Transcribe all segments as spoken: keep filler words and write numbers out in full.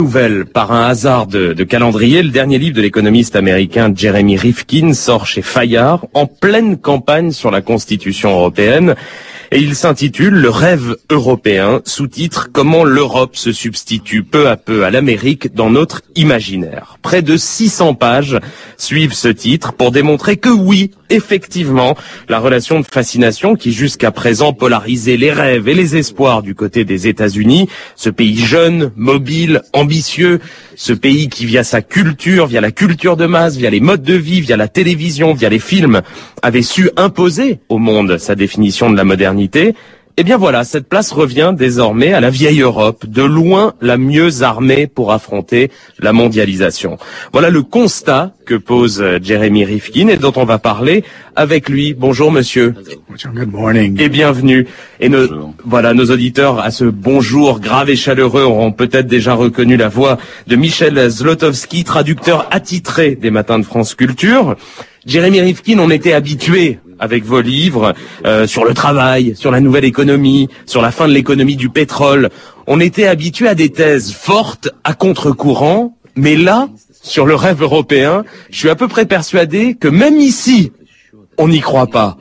Nouvelle, par un hasard de, de calendrier, le dernier livre de l'économiste américain Jeremy Rifkin sort chez Fayard en pleine campagne sur la Constitution européenne. Et il s'intitule « Le rêve européen », sous-titre « Comment l'Europe se substitue peu à peu à l'Amérique dans notre imaginaire ». Près de six cents pages suivent ce titre pour démontrer que oui, effectivement, la relation de fascination qui jusqu'à présent polarisait les rêves et les espoirs du côté des États-Unis, ce pays jeune, mobile, ambitieux, ce pays qui via sa culture, via la culture de masse, via les modes de vie, via la télévision, via les films, avait su imposer au monde sa définition de la modernité. Eh bien voilà, cette place revient désormais à la vieille Europe, de loin la mieux armée pour affronter la mondialisation. Voilà le constat que pose Jeremy Rifkin et dont on va parler avec lui. Bonjour monsieur. Good morning. Et bienvenue. Et nos, voilà, nos auditeurs à ce bonjour grave et chaleureux auront peut-être déjà reconnu la voix de Michel Zlotowski, traducteur attitré des Matins de France Culture. Jeremy Rifkin, on était habitué avec vos livres euh, sur le travail, sur la nouvelle économie, sur la fin de l'économie du pétrole. On était habitué à des thèses fortes, à contre-courant, mais là, sur le rêve européen, je suis à peu près persuadé que même ici, on n'y croit pas.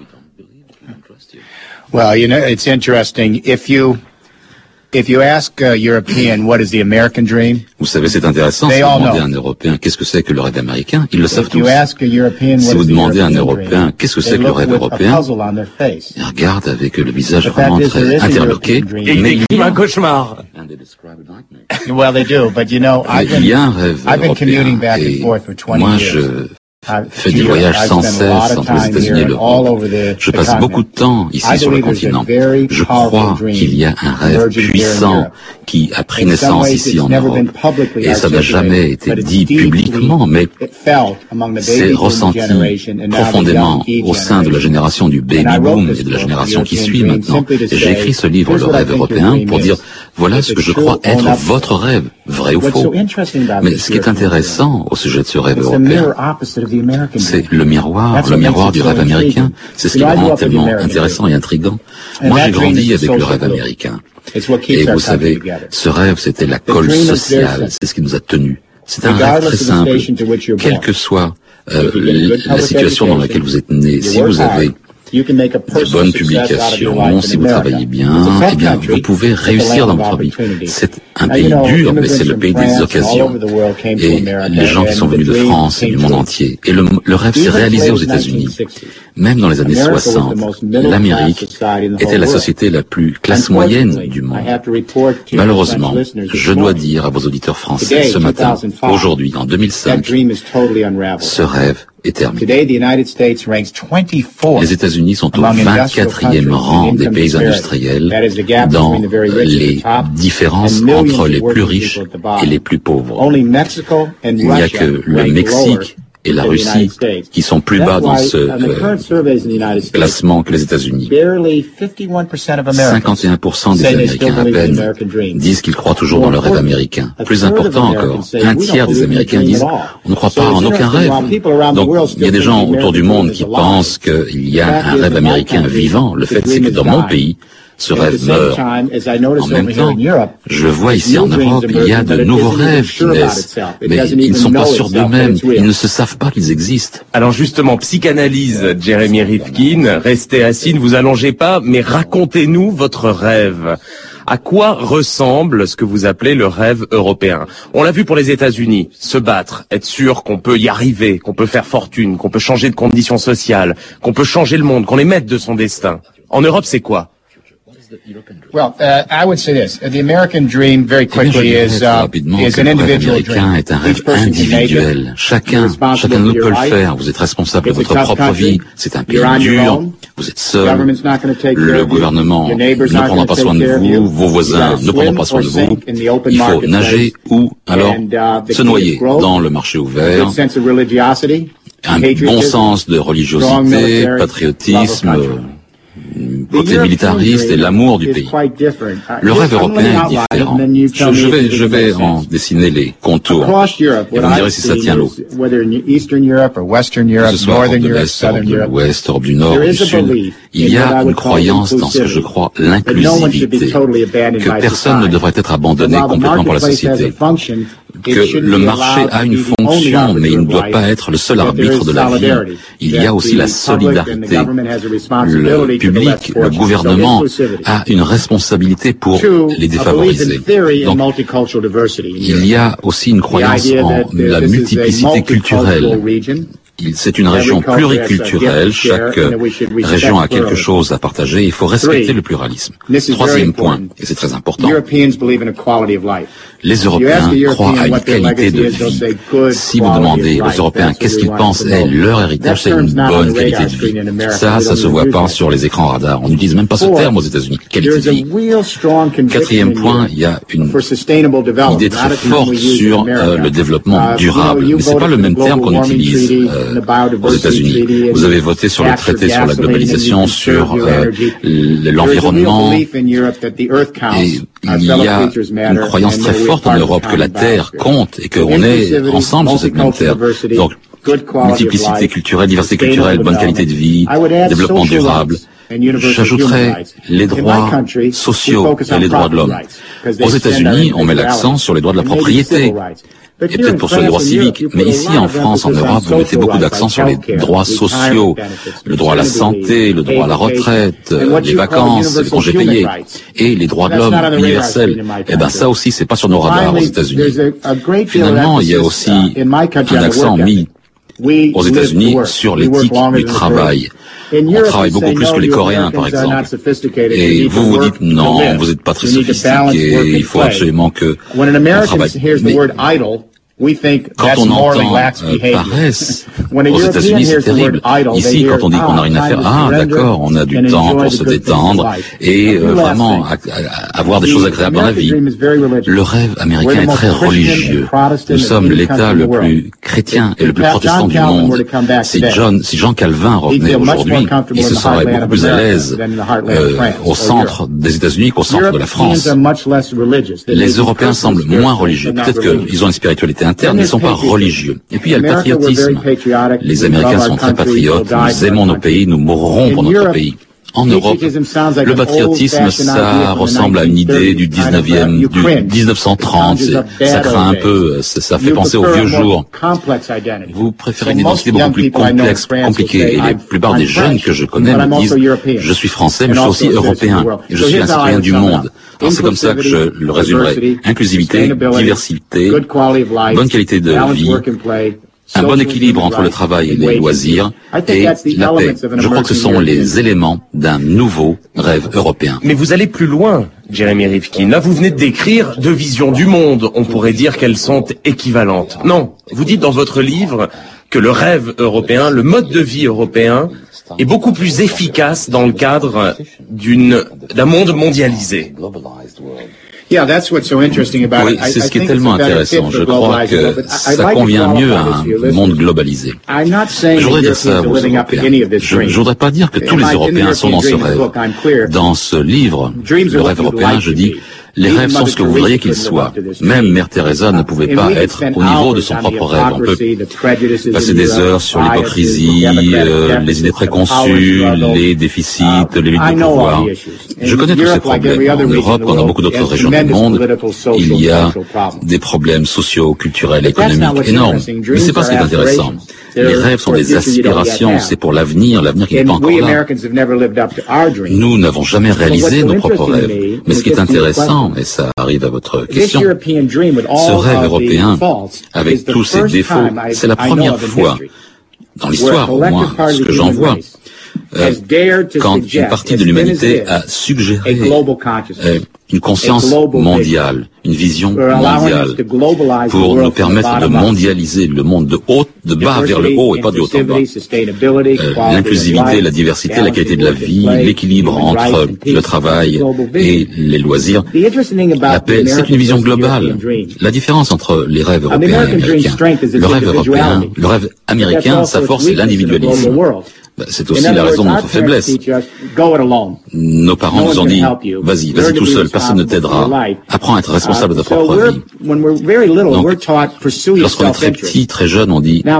Well, you know, it's interesting. If you if you ask a European what is the American dream, vous savez, c'est intéressant. Si vous demandez à un Européen qu'est-ce que c'est que le rêve américain, ils le savent tous. Si vous demandez à un Européen qu'est-ce que c'est que le rêve européen, il regarde avec le visage vraiment très interloqué. Et il décrit un cauchemar. Well, they do, but you know, I've Il y a un rêve I've been commuting européen back and et forth for twenty moi years. je fais des voyages sans cesse entre les États-Unis et l'Europe. Je passe beaucoup de temps ici sur le continent. Je crois qu'il y a un rêve puissant qui a pris naissance ici en Europe. Et ça n'a jamais été dit publiquement, mais c'est ressenti profondément au sein de la génération du baby boom et de la génération qui suit maintenant. Et j'ai écrit ce livre, Le rêve européen, pour dire voilà ce que je crois être votre rêve, vrai ou faux. Mais ce qui est intéressant au sujet de ce rêve européen, c'est le miroir, le miroir du rêve américain. C'est ce qui le rend tellement intéressant et intriguant. Moi, j'ai grandi avec le rêve américain. Et vous savez, ce rêve, c'était la colle sociale. C'est ce qui nous a tenus. C'est un rêve très simple. Quelle que soit euh, la situation dans laquelle vous êtes né, si vous avez de bonnes publications, si vous travaillez bien, eh bien, vous pouvez réussir dans votre vie. C'est un pays dur, mais c'est le pays des occasions. Et les gens qui sont venus de France et du monde entier. Et le, le rêve s'est réalisé aux États-Unis. Même dans les années soixante, l'Amérique était la société la plus classe moyenne du monde. Malheureusement, je dois dire à vos auditeurs français ce matin, aujourd'hui, en deux mille cinq, ce rêve est terminé. Les États-Unis sont au vingt-quatrième rang des pays industriels dans les différences entre les plus riches et les plus pauvres. Il n'y a que le Mexique et la Russie qui sont plus bas dans ce euh, classement que les États-Unis. cinquante et un pour cent des Américains à peine disent qu'ils croient toujours dans le rêve américain. Plus important encore, un tiers des Américains disent on ne croit pas en aucun rêve. Donc il y a des gens autour du monde qui pensent qu'il y a un rêve américain vivant. Le fait c'est que dans mon pays, ce rêve meurt. En même temps, je le vois ici en Europe, il y a de nouveaux rêves qui naissent, mais ils ne sont pas sûrs d'eux-mêmes, ils ne se savent pas qu'ils existent. Alors justement, psychanalyse Jeremy Rifkin, restez assis, ne vous allongez pas, mais racontez-nous votre rêve. À quoi ressemble ce que vous appelez le rêve européen? On l'a vu pour les États-Unis, se battre, être sûr qu'on peut y arriver, qu'on peut faire fortune, qu'on peut changer de conditions sociales, qu'on peut changer le monde, qu'on est maître de son destin. En Europe, c'est quoi? Well, uh, I would say this: the American dream, very quickly, is uh, is an individual dream. Est un rêve individuel. Chacun, chacun ne peut le faire. Vous êtes responsable de votre propre vie. C'est un pays dur. Vous êtes seul. Le gouvernement ne prendra pas soin de vous. Vos voisins ne prendront pas soin de vous. Il faut nager ou alors se noyer dans le marché ouvert. Un bon sens de religiosité, patriotisme. côté militariste et l'amour du pays. Le rêve européen est différent. Je, je vais, je vais en dessiner les contours et vous me direz si ça tient l'eau. Que ce soit Europe de l'Est, Europe de l'Ouest, Europe du Nord, du Sud, il y a une croyance dans ce que je crois l'inclusivité, que personne ne devrait être abandonné complètement par la société, que le marché a une fonction, mais il ne doit pas être le seul arbitre de la vie. Il y a aussi la solidarité. Le public, le gouvernement a une responsabilité pour les défavoriser. Donc, il y a aussi une croyance en la multiplicité culturelle. C'est une région pluriculturelle, chaque région a quelque chose à partager, il faut respecter le pluralisme. Troisième point, et c'est très important, les Européens croient à une qualité de vie. Si vous demandez aux Européens qu'est-ce qu'ils pensent, est leur héritage, c'est une bonne qualité de vie. Ça, ça se voit pas sur les écrans radars. On n'utilise même pas ce terme aux États-Unis, qualité de vie. Quatrième point, il y a une idée très forte sur euh, le développement durable. Mais c'est pas le même terme qu'on utilise euh, aux États-Unis. Vous avez voté sur le traité sur la globalisation, sur euh, l'environnement, et il y a une croyance très forte en Europe que la Terre compte et qu'on est ensemble sur cette même Terre. Donc, multiplicité culturelle, diversité culturelle, bonne qualité de vie, développement durable. J'ajouterais les droits sociaux et les droits de l'homme. Aux États-Unis, on met l'accent sur les droits de la propriété. Et peut-être pour sur les droits civiques, mais ici en France, en Europe, vous mettez beaucoup d'accent sur les droits sociaux, le droit à la santé, le droit à la retraite, les vacances, les congés payés, et les droits de l'homme universels. Eh ben ça aussi, c'est pas sur nos radars aux États-Unis. Finalement, il y a aussi un accent mis aux États-Unis sur l'éthique du travail. On travaille beaucoup plus que les Coréens, par exemple. Et vous vous dites, non, vous n'êtes pas très sophistiqué, il faut absolument que on travaille. Mais quand on entend euh, paresse, aux États-Unis, c'est terrible. Ici, quand on dit qu'on n'a rien à faire, ah, d'accord, on a du temps pour se détendre et euh, vraiment à, à, avoir des choses agréables dans la vie. Le rêve américain est très religieux. Nous sommes l'État le plus chrétien et le plus protestant du monde. Si John, si Jean Calvin revenait aujourd'hui, il se sentirait beaucoup plus à l'aise euh, au centre des États-Unis qu'au centre de la France. Les Européens semblent moins religieux. Peut-être qu'ils ont une spiritualité interne, ils ne sont pas religieux. Et puis il y a le patriotisme. Les Américains sont très patriotes, nous aimons nos pays, nous mourrons pour notre pays. En Europe, le patriotisme, ça ressemble à une idée du dix-neuvième, du mille neuf cent trente, ça craint un peu, ça fait penser aux vieux jours. Vous préférez une identité beaucoup plus complexe, compliquée, et la plupart des jeunes que je connais me disent « je suis français, mais je suis aussi européen, et je suis un citoyen du monde ». Alors c'est comme ça que je le résumerai. Inclusivité, diversité, bonne qualité de vie, un bon équilibre entre le travail et les loisirs, et la paix. Je crois que ce sont les éléments d'un nouveau rêve européen. Mais vous allez plus loin, Jeremy Rifkin. Là, vous venez de décrire deux visions du monde. On pourrait dire qu'elles sont équivalentes. Non, vous dites dans votre livre que le rêve européen, le mode de vie européen, est beaucoup plus efficace dans le cadre d'une, d'un monde mondialisé. Oui, c'est ce qui est tellement intéressant. Je crois que ça convient mieux à un monde globalisé. Je voudrais dire ça aux Européens. Je ne voudrais pas dire que tous les Européens sont dans ce rêve. Dans ce livre, Le rêve européen, je dis, les rêves sont ce que vous voudriez qu'ils soient. Même Mère Teresa ne pouvait pas être au niveau de son propre rêve. On peut passer des heures sur l'hypocrisie, euh, les idées préconçues, les déficits, les luttes de pouvoir. Je connais tous ces problèmes. En Europe, comme dans beaucoup d'autres régions du monde, il y a des problèmes sociaux, culturels, économiques énormes. Mais c'est pas ce qui est intéressant. Les rêves sont des aspirations, c'est pour l'avenir, l'avenir qui n'est pas encore là. Nous n'avons jamais réalisé nos propres rêves. Mais ce qui est intéressant, et ça arrive à votre question, ce rêve européen, avec tous ses défauts, c'est la première fois, dans l'histoire au moins, ce que j'en vois, euh, quand une partie de l'humanité a suggéré euh, une conscience mondiale, une vision mondiale, pour nous permettre de mondialiser le monde de haut, de bas vers le haut et pas de haut en bas. Euh, L'inclusivité, la diversité, la qualité de la vie, l'équilibre entre le travail et les loisirs, la paix, c'est une vision globale. La différence entre les rêves européens et américains, le rêve européen, le rêve américain, sa force c'est l'individualisme. Ben, c'est aussi la raison de notre faiblesse. Nos parents nous ont dit, vas-y, vas-y tout seul, personne ne t'aidera. Apprends à être responsable de ta propre vie. Donc, lorsqu'on est très petit, très jeune, on dit,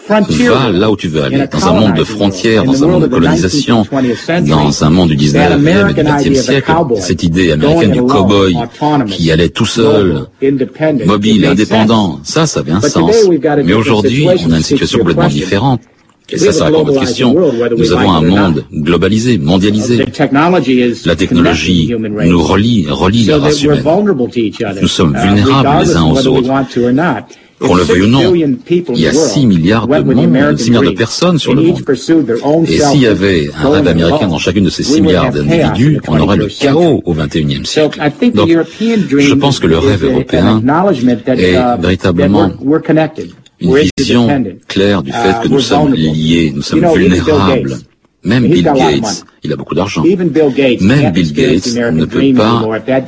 va là où tu veux aller, dans un monde de frontières, dans un monde de colonisation, dans un monde du dix-neuvième et du vingtième siècle, cette idée américaine du cow-boy qui allait tout seul, mobile et indépendant, ça, ça avait un sens. Mais aujourd'hui, on a une situation complètement différente. Et ça, ça répond à votre question. Nous avons un monde globalisé, mondialisé. La technologie nous relie, relie la race humaine. Nous sommes vulnérables les uns aux autres. Qu'on le veuille ou non, il y a six milliards de monde, six milliards de personnes sur le monde. Et s'il y avait un rêve américain dans chacune de ces six milliards d'individus, on aurait le chaos au vingt et unième siècle. Donc, je pense que le rêve européen est véritablement une vision claire du fait que nous sommes liés, nous sommes vulnérables. Même Bill Gates, il a beaucoup d'argent. Même Bill Gates ne peut pas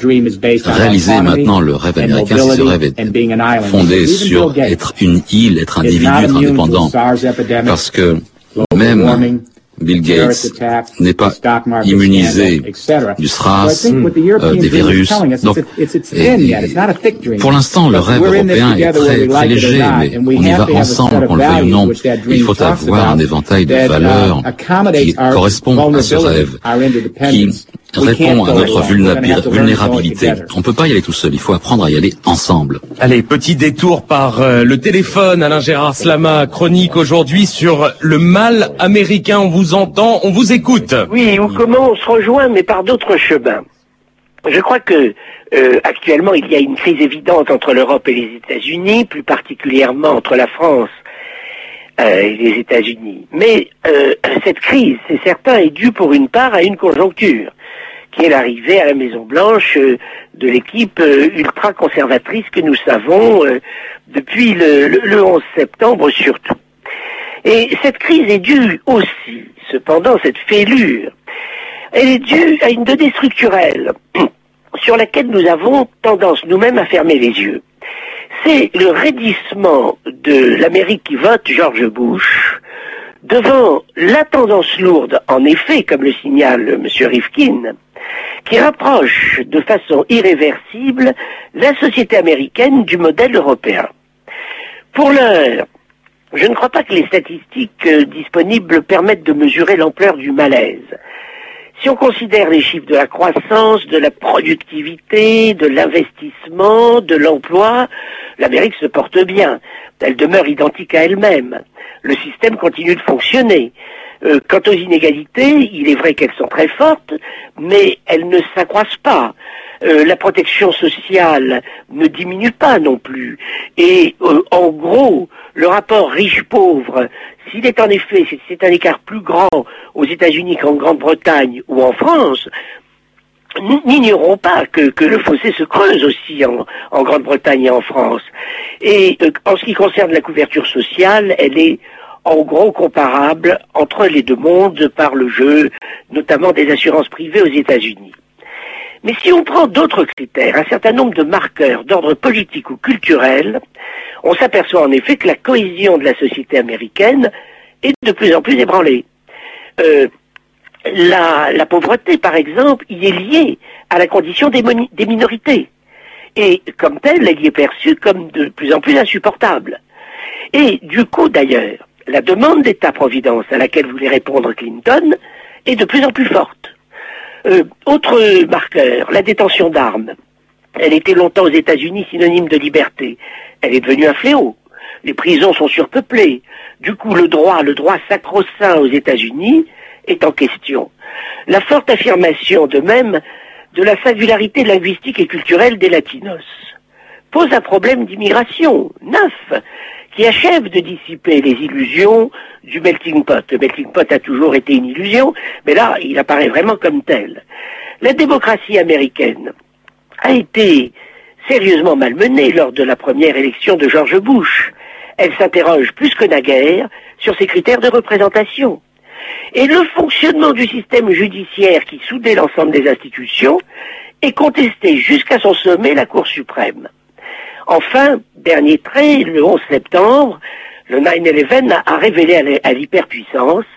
réaliser maintenant le rêve américain si ce rêve est fondé sur être une île, être individu, être indépendant. Parce que même Bill Gates n'est pas immunisé du SRAS, euh, des virus. Donc, et, et, pour l'instant, le rêve européen est très, très léger, mais on y va ensemble, qu'on le veuille ou non. Il faut avoir un éventail de valeurs qui correspond à ce rêve, qui répond à notre vulnérabilité. On ne peut pas y aller tout seul, il faut apprendre à y aller ensemble. Allez, petit détour par euh, le téléphone. Alain Gérard Slama, chronique aujourd'hui sur le mal américain. On vous entend, on vous écoute. Oui, ou comment on se rejoint, mais par d'autres chemins. Je crois que euh, actuellement, il y a une crise évidente entre l'Europe et les États-Unis, plus particulièrement entre la France euh, et les États-Unis. Mais euh, cette crise, c'est certain, est due pour une part à une conjoncture, qui est l'arrivée à la Maison-Blanche euh, de l'équipe euh, ultra-conservatrice que nous savons euh, depuis le, le, le onze septembre surtout. Et cette crise est due aussi, cependant, cette fêlure, elle est due à une donnée structurelle sur laquelle nous avons tendance nous-mêmes à fermer les yeux. C'est le raidissement de l'Amérique qui vote George Bush devant la tendance lourde, en effet, comme le signale M. Rifkin, qui rapproche de façon irréversible la société américaine du modèle européen. Pour l'heure, je ne crois pas que les statistiques euh, disponibles permettent de mesurer l'ampleur du malaise. Si on considère les chiffres de la croissance, de la productivité, de l'investissement, de l'emploi, l'Amérique se porte bien. Elle demeure identique à elle-même. Le système continue de fonctionner. Euh, quant aux inégalités, il est vrai qu'elles sont très fortes, mais elles ne s'accroissent pas. Euh, la protection sociale ne diminue pas non plus. Et euh, en gros, le rapport riche-pauvre, s'il est en effet, c'est un écart plus grand aux États-Unis qu'en Grande-Bretagne ou en France, n'ignorons pas que, que le fossé se creuse aussi en, en Grande-Bretagne et en France. Et euh, en ce qui concerne la couverture sociale, elle est en gros comparable entre les deux mondes par le jeu, notamment des assurances privées aux États-Unis. Mais si on prend d'autres critères, un certain nombre de marqueurs d'ordre politique ou culturel, on s'aperçoit en effet que la cohésion de la société américaine est de plus en plus ébranlée. Euh, la, la pauvreté, par exemple, y est liée à la condition des, des minorités. Et comme telle, elle y est perçue comme de plus en plus insupportable. Et du coup, d'ailleurs, la demande d'État-providence à laquelle voulait répondre Clinton est de plus en plus forte. Euh, autre marqueur, la détention d'armes. Elle était longtemps aux États-Unis synonyme de liberté. Elle est devenue un fléau. Les prisons sont surpeuplées. Du coup, le droit, le droit sacro-saint aux États-Unis est en question. La forte affirmation, de même, de la singularité linguistique et culturelle des Latinos pose un problème d'immigration neuf qui achève de dissiper les illusions du melting pot. Le melting pot a toujours été une illusion, mais là, il apparaît vraiment comme tel. La démocratie américaine a été sérieusement malmenée lors de la première élection de George Bush. Elle s'interroge plus que naguère sur ses critères de représentation. Et le fonctionnement du système judiciaire qui soudait l'ensemble des institutions est contesté jusqu'à son sommet, la Cour suprême. Enfin, dernier trait, le onze septembre, le neuf onze a révélé à l'hyperpuissance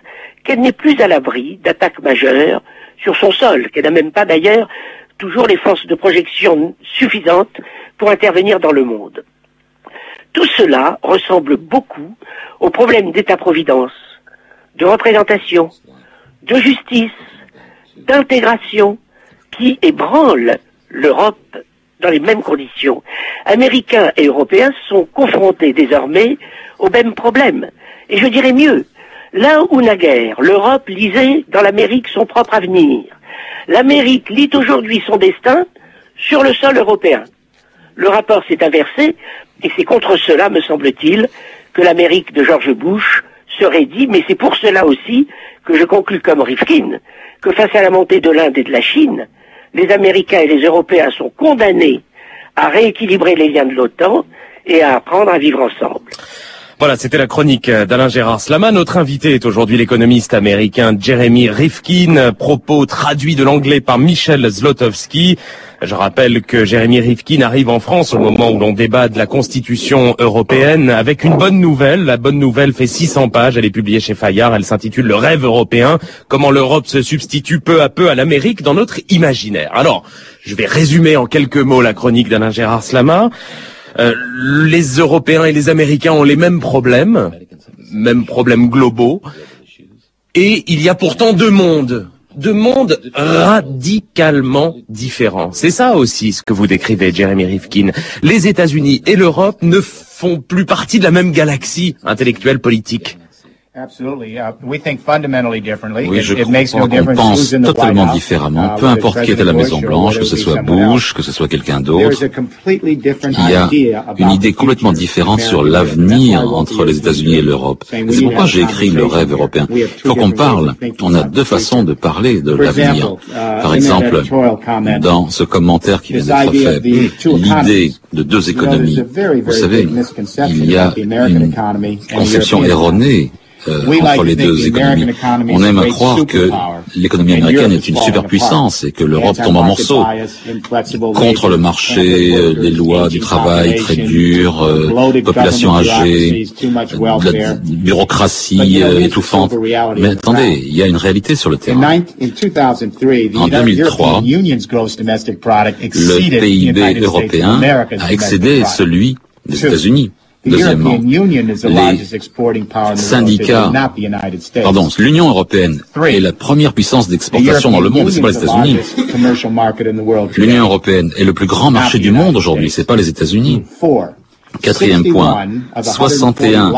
qu'elle n'est plus à l'abri d'attaques majeures sur son sol, qu'elle n'a même pas d'ailleurs toujours les forces de projection suffisantes pour intervenir dans le monde. Tout cela ressemble beaucoup aux problèmes d'État-providence, de représentation, de justice, d'intégration qui ébranlent l'Europe dans les mêmes conditions. Américains et Européens sont confrontés désormais aux mêmes problèmes. Et je dirais mieux, là où naguère l'Europe lisait dans l'Amérique son propre avenir, l'Amérique lit aujourd'hui son destin sur le sol européen. Le rapport s'est inversé, et c'est contre cela, me semble-t-il, que l'Amérique de George Bush serait dit, mais c'est pour cela aussi que je conclus comme Rifkin, que face à la montée de l'Inde et de la Chine, les Américains et les Européens sont condamnés à rééquilibrer les liens de l'OTAN et à apprendre à vivre ensemble. Voilà, c'était la chronique d'Alain Gérard Slama. Notre invité est aujourd'hui l'économiste américain Jeremy Rifkin, propos traduits de l'anglais par Michel Zlotowski. Je rappelle que Jeremy Rifkin arrive en France au moment où l'on débat de la Constitution européenne avec une bonne nouvelle. La bonne nouvelle fait six cents pages, elle est publiée chez Fayard, elle s'intitule « Le rêve européen », comment l'Europe se substitue peu à peu à l'Amérique dans notre imaginaire. Alors, je vais résumer en quelques mots la chronique d'Alain Gérard Slama. Euh, les Européens et les Américains ont les mêmes problèmes, mêmes problèmes globaux, et il y a pourtant deux mondes, deux mondes radicalement différents. C'est ça aussi ce que vous décrivez, Jeremy Rifkin. Les États-Unis et l'Europe ne font plus partie de la même galaxie intellectuelle politique. Oui, je crois qu'on pense totalement différemment, peu importe qui est à la Maison-Blanche, que ce soit Bush, que ce soit quelqu'un d'autre. Il y a une idée complètement différente sur l'avenir entre les États-Unis et l'Europe. C'est pourquoi j'ai écrit Le rêve européen. Il faut qu'on parle. On a deux façons de parler de l'avenir. Par exemple, dans ce commentaire qui vient d'être fait, l'idée de deux économies. Vous savez, il y a une conception erronée Euh, entre les deux économies. On aime à croire que l'économie américaine est une superpuissance et que l'Europe tombe en morceaux contre le marché, les lois du travail très dures, euh, population âgée, de la bureaucratie euh, étouffante. Mais attendez, il y a une réalité sur le terrain. En deux mille trois, le P I B européen a excédé celui des États-Unis. Deuxièmement, les syndicats, pardon, l'Union européenne est la première puissance d'exportation dans le monde, c'est pas les États-Unis. L'Union européenne est le plus grand marché du monde aujourd'hui, c'est pas les États-Unis. Quatrième point, soixante et un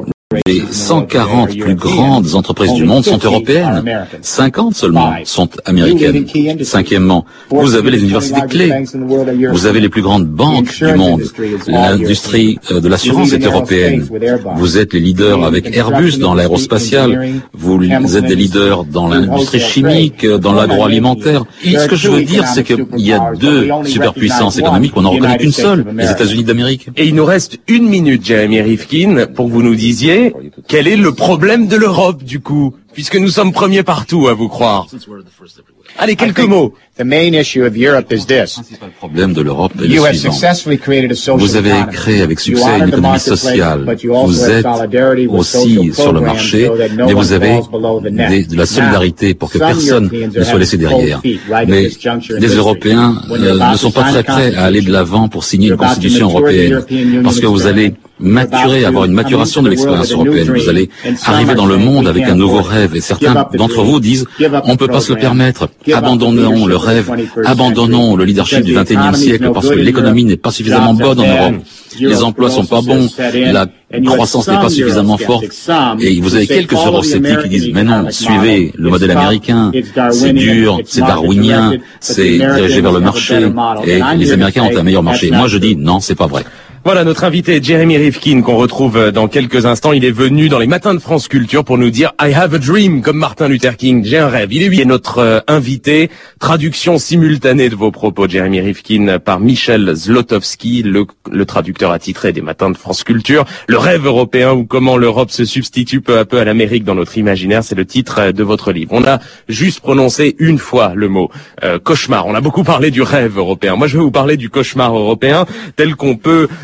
les cent quarante plus grandes entreprises du monde sont européennes. cinquante seulement sont américaines. Cinquièmement, vous avez les universités clés. Vous avez les plus grandes banques du monde. L'industrie de l'assurance est européenne. Vous êtes les leaders avec Airbus dans l'aérospatial. Vous êtes des leaders dans l'industrie chimique, dans l'agroalimentaire. Ce que je veux dire, c'est qu'il y a deux superpuissances économiques, on n'en reconnaît qu'une seule, les États-Unis d'Amérique. Et il nous reste une minute, Jeremy Rifkin, pour que vous nous disiez quel est le problème de l'Europe, du coup, puisque nous sommes premiers partout, à vous croire. Allez, quelques mots. The main issue of Europe is this. Le problème de l'Europe est le suivant. Vous avez créé avec succès une économie sociale. Vous êtes aussi sur le marché, mais vous avez des, de la solidarité pour que personne ne soit laissé derrière. Mais les Européens euh, ne sont pas très prêts à aller de l'avant pour signer une constitution européenne, parce que vous allez maturer, avoir une maturation de l'expérience européenne. Vous allez arriver dans le monde avec un nouveau rêve, et certains d'entre vous disent on ne peut pas se le permettre. Abandonnons le rêve, abandonnons le leadership du vingt et unième siècle parce que l'économie n'est pas suffisamment bonne en Europe. Les emplois sont pas bons, la croissance n'est pas suffisamment forte. Et vous avez quelques eurosceptiques qui disent mais non, suivez le modèle américain, c'est dur, c'est darwinien, c'est dirigé vers le marché et les Américains ont un meilleur marché. Moi je dis non, c'est pas vrai. Voilà, notre invité Jeremy Rifkin qu'on retrouve dans quelques instants. Il est venu dans les matins de France Culture pour nous dire « I have a dream » comme Martin Luther King. J'ai un rêve. Il est lui notre euh, invité. Traduction simultanée de vos propos, Jeremy Rifkin, par Michel Zlotowski, le, le traducteur attitré des matins de France Culture. Le rêve européen ou comment l'Europe se substitue peu à peu à l'Amérique dans notre imaginaire, c'est le titre de votre livre. On a juste prononcé une fois le mot euh, cauchemar. On a beaucoup parlé du rêve européen. Moi, je vais vous parler du cauchemar européen tel qu'on peut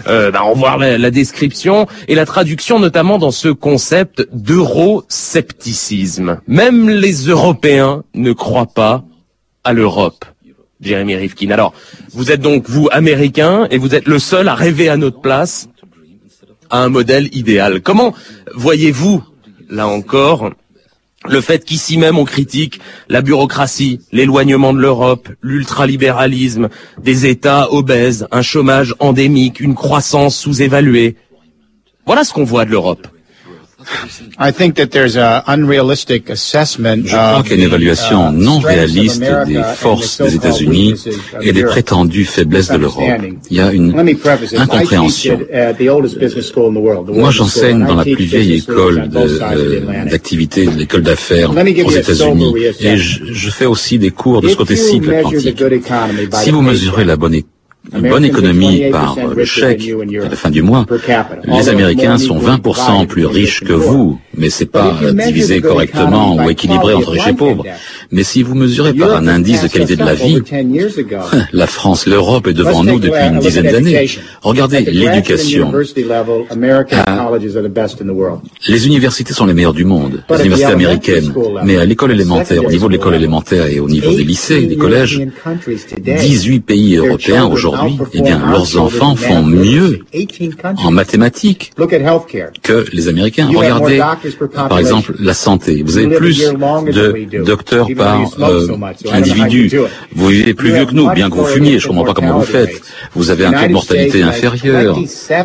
euh, bah, en voir la, la description et la traduction notamment dans ce concept d'euroscepticisme. Même les Européens ne croient pas à l'Europe. Jeremy Rifkin. Alors, vous êtes donc, vous, américain, et vous êtes le seul à rêver à notre place à un modèle idéal. Comment voyez-vous, là encore, le fait qu'ici même on critique la bureaucratie, l'éloignement de l'Europe, l'ultralibéralisme, des États obèses, un chômage endémique, une croissance sous-évaluée. Voilà ce qu'on voit de l'Europe. I think that there's a unrealistic assessment. Je crois qu'il y a une évaluation non réaliste des forces des États-Unis et des prétendues faiblesses de l'Europe. Il y a une incompréhension. Moi, j'enseigne dans la plus vieille école d'activité, euh, l'école d'affaires aux États-Unis, et je, je fais aussi des cours de ce côté-ci de l'Atlantique. Si vous mesurez la bonne école, une bonne économie par le chèque à la fin du mois, les Américains sont vingt pour cent plus riches que vous, mais c'est pas divisé correctement ou équilibré entre riches et pauvres. Mais si vous mesurez par un indice de qualité de la vie, la France, l'Europe est devant nous depuis une dizaine d'années. Regardez l'éducation. Ah, les universités sont les meilleures du monde, les universités américaines. Mais à l'école élémentaire, au niveau de l'école élémentaire et au niveau des lycées, des collèges, dix-huit pays européens aujourd'hui, eh bien, leurs enfants font mieux en mathématiques que les Américains. Regardez, par exemple, la santé. Vous avez plus de docteurs par euh, individu. Vous vivez plus vieux que nous, bien que vous fumiez. Je ne comprends pas comment vous faites. Vous avez un taux de mortalité inférieur.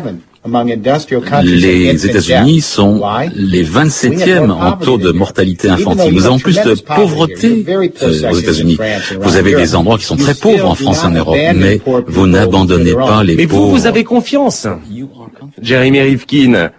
Les États-Unis sont les vingt-septième en taux de mortalité infantile. Nous avons plus de pauvreté euh, aux États-Unis. Vous avez des endroits qui sont très pauvres en France et en Europe, mais vous n'abandonnez pas les mais pauvres. Mais vous, vous avez confiance, Jeremy Rifkin.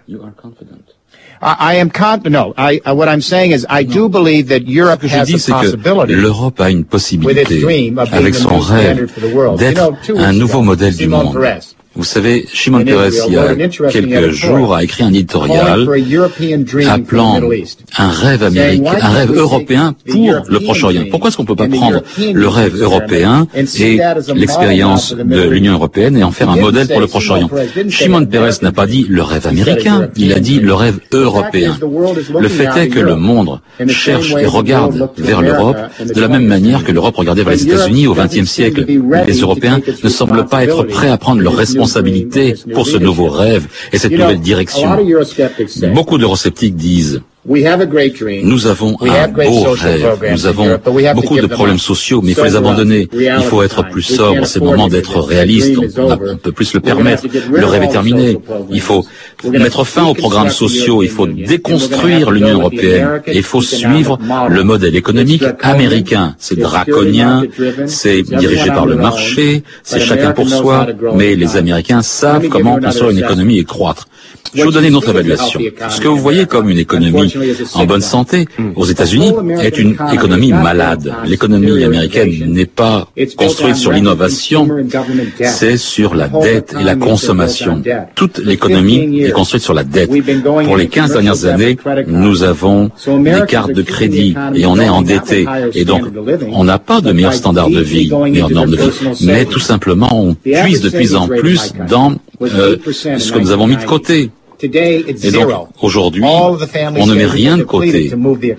I am confident. No, I, uh, what I'm saying is, I do believe that Europe has a possibility. L'Europe a une possibilité, avec son rêve, d'être un nouveau modèle du monde. Vous savez, Shimon Peres, il y a quelques jours, a écrit un éditorial appelant un rêve américain, un rêve européen pour le Proche-Orient. Pourquoi est-ce qu'on ne peut pas prendre le rêve européen et l'expérience de l'Union européenne et en faire un modèle pour le Proche-Orient? Shimon Peres n'a pas dit le rêve américain, il a dit le rêve européen. Le fait est que le monde cherche et regarde vers l'Europe de la même manière que l'Europe regardait vers les États-Unis au vingtième siècle. Les Européens ne semblent pas être prêts à prendre leurs responsabilités pour ce nouveau rêve et cette nouvelle direction. Beaucoup d'eurosceptiques disent nous avons un beau rêve, nous avons beaucoup de problèmes sociaux, mais il faut les abandonner. Il faut être plus sobre, c'est le moment d'être réaliste, on ne peut plus se le permettre. Le rêve est terminé. Il faut mettre fin aux programmes sociaux, il faut déconstruire l'Union européenne et il faut suivre le modèle économique américain. C'est draconien, c'est dirigé par le marché, c'est chacun pour soi, mais les Américains savent comment construire une économie et croître. Je vais vous donner une autre évaluation. Ce que vous voyez comme une économie en bonne santé aux États-Unis est une économie malade. L'économie américaine n'est pas construite sur l'innovation, c'est sur la dette et la consommation. Toute l'économie est construite sur la dette. Pour les quinze dernières années, nous avons des cartes de crédit et on est endetté. Et donc, on n'a pas de meilleurs standards de vie, meilleures normes de vie, mais tout simplement, on puise de plus en plus dans euh, ce que nous avons mis de côté. Et donc, aujourd'hui, on ne met rien de côté.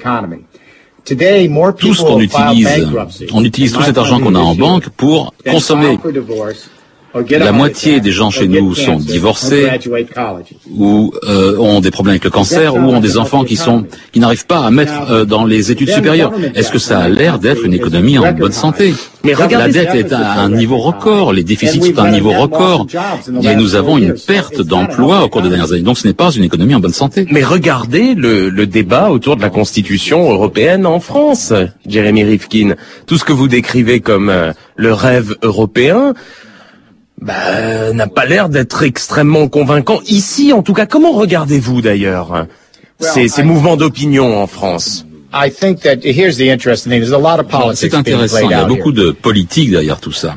Tout ce qu'on utilise, on utilise tout cet argent qu'on a en banque pour consommer. La moitié des gens chez nous sont divorcés ou euh, ont des problèmes avec le cancer ou ont des enfants qui sont qui n'arrivent pas à mettre euh, dans les études supérieures. Est-ce que ça a l'air d'être une économie en bonne santé? Mais la dette est à un niveau record, les déficits sont à un niveau record et nous avons une perte d'emploi au cours des dernières années. Donc ce n'est pas une économie en bonne santé. Mais regardez le, le débat autour de la Constitution européenne en France, Jeremy Rifkin. Tout ce que vous décrivez comme euh, le rêve européen, bah, n'a pas l'air d'être extrêmement convaincant. Ici, en tout cas, comment regardez-vous d'ailleurs ces, ces mouvements d'opinion en France? C'est intéressant, il y a beaucoup de politique derrière tout ça.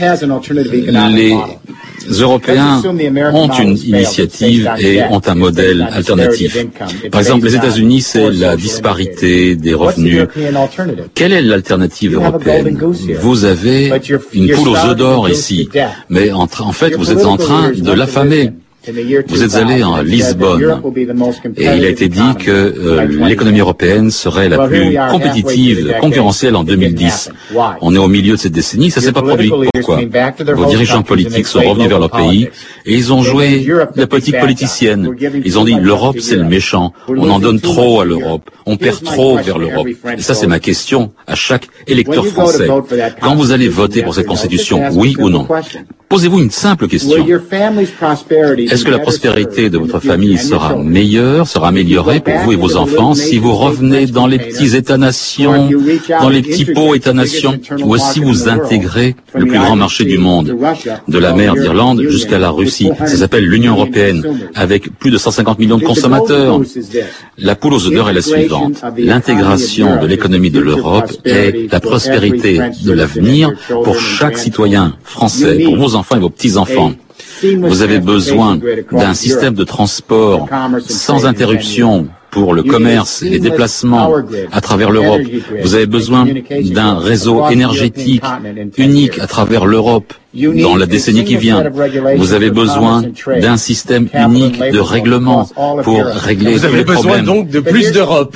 Les Européens ont une initiative et ont un modèle alternatif. Par exemple, les États-Unis, c'est la disparité des revenus. Quelle est l'alternative européenne? Vous avez une poule aux œufs d'or ici, mais en, en fait, vous êtes en train de l'affamer. Vous êtes allé en Lisbonne et il a été dit que euh, l'économie européenne serait la plus compétitive, concurrentielle en deux mille dix. On est au milieu de cette décennie, ça s'est pas produit. Pourquoi? Vos dirigeants politiques sont revenus vers leur pays et ils ont joué la politique politicienne. Ils ont dit l'Europe c'est le méchant, on en donne trop à l'Europe, on perd trop vers l'Europe. Et ça c'est ma question à chaque électeur français. Quand vous allez voter pour cette constitution, oui ou non? Posez-vous une simple question. Est-ce que la prospérité de votre famille sera meilleure, sera améliorée pour vous et vos enfants si vous revenez dans les petits États-nations, dans les petits pots États-nations, ou si vous intégrez le plus grand marché du monde, de la mer d'Irlande jusqu'à la Russie? Ça s'appelle l'Union européenne, avec plus de cent cinquante millions de consommateurs. La poule aux œufs d'or est la suivante. L'intégration de l'économie de l'Europe est la prospérité de l'avenir pour chaque citoyen français, pour vos enfants et vos petits-enfants. Vous avez besoin d'un système de transport sans interruption pour le commerce et les déplacements à travers l'Europe. Vous avez besoin d'un réseau énergétique unique à travers l'Europe dans la décennie qui vient. Vous avez besoin d'un système unique de règlement pour régler tous les problèmes. Vous avez besoin donc de plus d'Europe.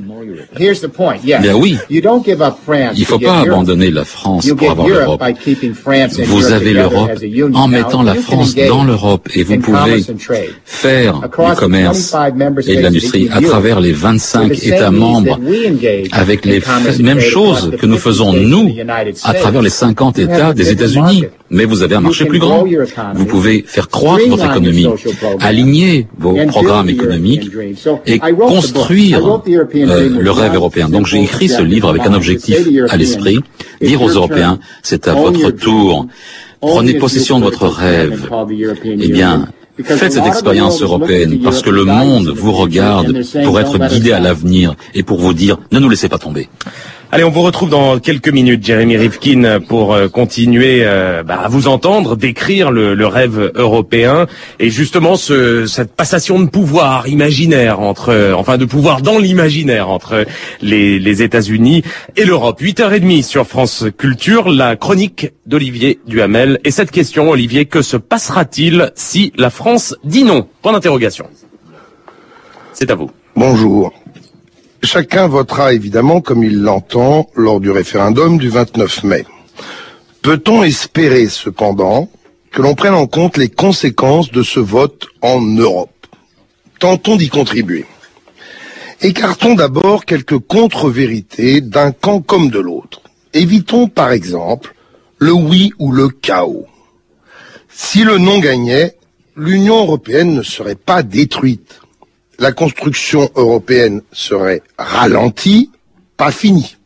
Bien oui. Il ne faut pas abandonner la France pour avoir l'Europe. Vous avez l'Europe en mettant la France dans l'Europe et vous pouvez faire du commerce et de l'industrie à travers les vingt-cinq États membres avec les mêmes choses que nous faisons nous à travers les cinquante États des États-Unis. Mais vous avez un marché plus grand. Vous pouvez faire croître votre économie, aligner vos programmes économiques et construire euh, le rêve européen. Donc j'ai écrit ce livre avec un objectif à l'esprit, dire aux Européens, c'est à votre tour, prenez possession de votre rêve. Eh bien, faites cette expérience européenne parce que le monde vous regarde pour être guidé à l'avenir et pour vous dire, ne nous laissez pas tomber. Allez, on vous retrouve dans quelques minutes, Jérémy Rifkin, pour euh, continuer euh, bah, à vous entendre décrire le, le rêve européen et justement ce, cette passation de pouvoir imaginaire entre, euh, enfin de pouvoir dans l'imaginaire entre les, les États-Unis et l'Europe. huit heures trente sur France Culture, la chronique d'Olivier Duhamel. Et cette question, Olivier, que se passera-t-il si la France dit non? Point d'interrogation. C'est à vous. Bonjour. Chacun votera évidemment comme il l'entend lors du référendum du vingt-neuf mai. Peut-on espérer cependant que l'on prenne en compte les conséquences de ce vote en Europe? Tentons d'y contribuer. Écartons d'abord quelques contre-vérités d'un camp comme de l'autre. Évitons par exemple le oui ou le chaos. Si le non gagnait, l'Union européenne ne serait pas détruite. La construction européenne serait ralentie, pas finie.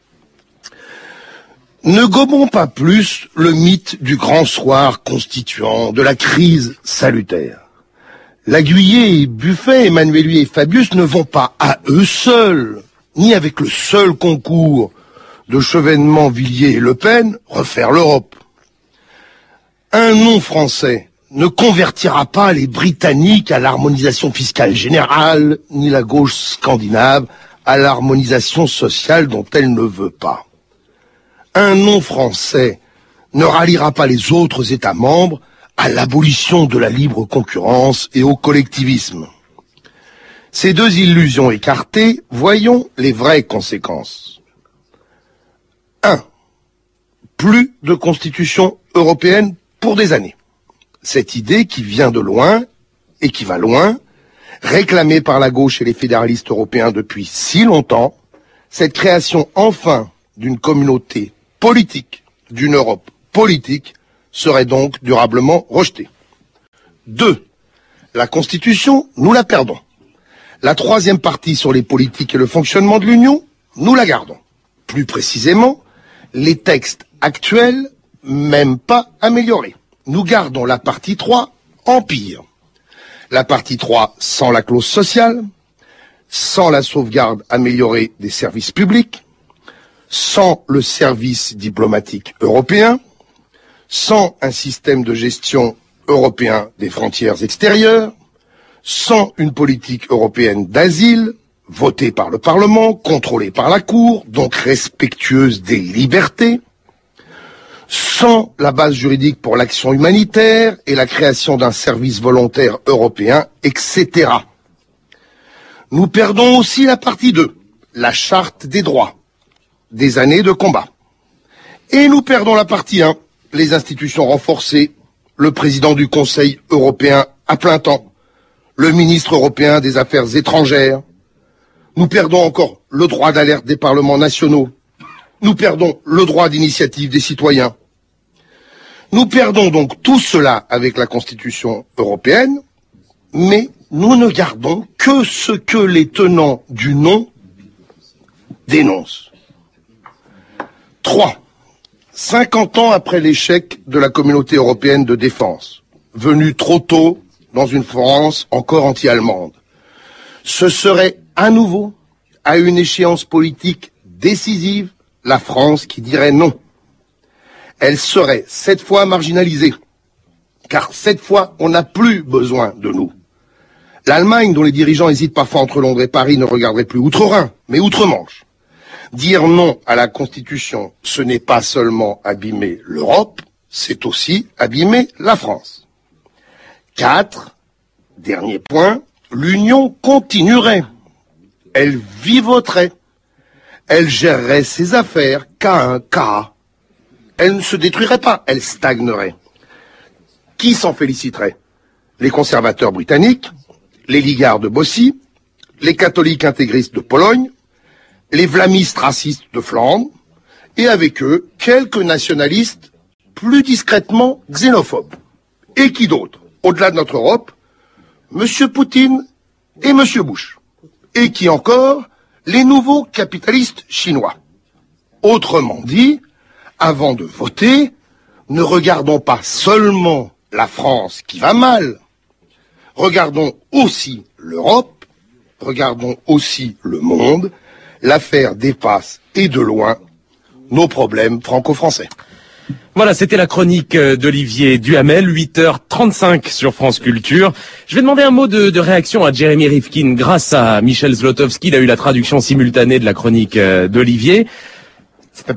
Ne gommons pas plus le mythe du grand soir constituant, de la crise salutaire. Laguiller et Buffet, Emmanuel et Fabius ne vont pas à eux seuls, ni avec le seul concours de Chevènement, Villiers et Le Pen, refaire l'Europe. Un non français ne convertira pas les Britanniques à l'harmonisation fiscale générale, ni la gauche scandinave à l'harmonisation sociale dont elle ne veut pas. Un non français ne ralliera pas les autres États membres à l'abolition de la libre concurrence et au collectivisme. Ces deux illusions écartées, voyons les vraies conséquences. un. Plus de constitution européenne pour des années. Cette idée qui vient de loin et qui va loin, réclamée par la gauche et les fédéralistes européens depuis si longtemps, cette création enfin d'une communauté politique, d'une Europe politique, serait donc durablement rejetée. deux. La Constitution, nous la perdons. La troisième partie sur les politiques et le fonctionnement de l'Union, nous la gardons. Plus précisément, les textes actuels, même pas améliorés. Nous gardons la partie trois, Empire. La partie trois sans la clause sociale, sans la sauvegarde améliorée des services publics, sans le service diplomatique européen, sans un système de gestion européen des frontières extérieures, sans une politique européenne d'asile, votée par le Parlement, contrôlée par la Cour, donc respectueuse des libertés, sans la base juridique pour l'action humanitaire et la création d'un service volontaire européen, et cetera. Nous perdons aussi la partie deux, la charte des droits, des années de combat. Et nous perdons la partie un, les institutions renforcées, le président du Conseil européen à plein temps, le ministre européen des Affaires étrangères. Nous perdons encore le droit d'alerte des parlements nationaux. Nous perdons le droit d'initiative des citoyens. Nous perdons donc tout cela avec la Constitution européenne, mais nous ne gardons que ce que les tenants du non dénoncent. Trois. Cinquante ans après l'échec de la communauté européenne de défense, venue trop tôt dans une France encore anti-allemande, ce serait à nouveau, à une échéance politique décisive, la France qui dirait non. Elle serait cette fois marginalisée, car cette fois on n'a plus besoin de nous. L'Allemagne, dont les dirigeants hésitent parfois entre Londres et Paris, ne regarderait plus outre-Rhin, mais outre-Manche. Dire non à la Constitution, ce n'est pas seulement abîmer l'Europe, c'est aussi abîmer la France. Quatre, dernier point, l'Union continuerait. Elle vivoterait. Elle gérerait ses affaires cas un cas. Elle ne se détruirait pas, elle stagnerait. Qui s'en féliciterait? Les conservateurs britanniques, les ligards de Bossie, les catholiques intégristes de Pologne, les vlamistes racistes de Flandre, et avec eux, quelques nationalistes plus discrètement xénophobes. Et qui d'autre? Au-delà de notre Europe, Monsieur Poutine et Monsieur Bush. Et qui encore? Les nouveaux capitalistes chinois. Autrement dit, avant de voter, ne regardons pas seulement la France qui va mal, regardons aussi l'Europe, regardons aussi le monde. L'affaire dépasse, et de loin, nos problèmes franco-français. Voilà, c'était la chronique d'Olivier Duhamel, huit heures trente-cinq sur France Culture. Je vais demander un mot de, de réaction à Jérémy Rifkin. Grâce à Michel Zlotowski, il a eu la traduction simultanée de la chronique d'Olivier. C'est